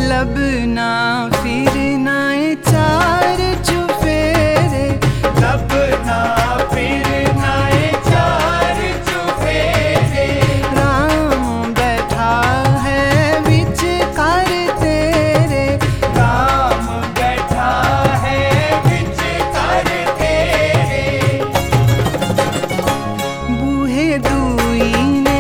लबना फिरना चार चुफेरे, लबना फिरना चार चुफेरे। राम बैठा है विच कर तेरे, राम बैठा है विच कर तेरे। बूहे दुई ने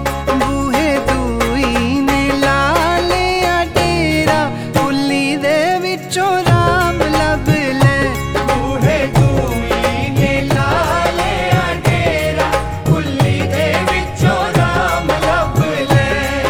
ला लिया डेरा, कुली दे विचों राम लब ले। बूहे दुई ने ला लिया डेरा, कुली दे विचों राम लब ले।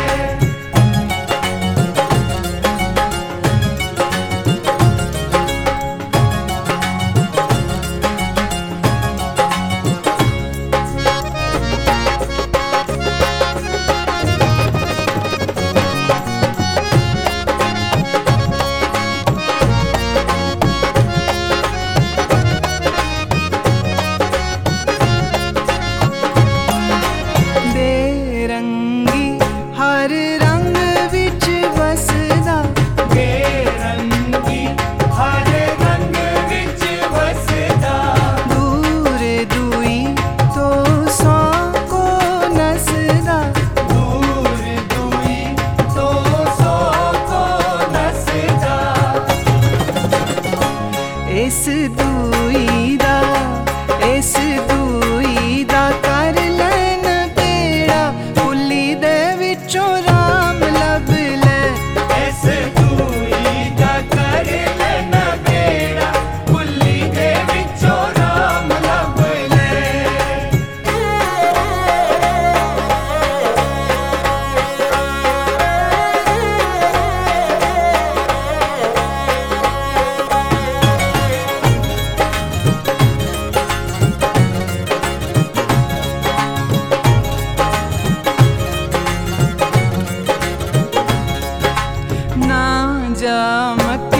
बेरंगी हर रंग विच बसदा, बेरंगी हर रंग विच वसदा। दूर दुई तो सौ को नसदा, दूर दुई तो सौ को नसदा। इस दुई दा कर लैन बेड़ा, कुली दे विचों राम लब ले। इस दुई दा कर लेना बेड़ा, कुली दे विचों राम लब ले। ना जा मत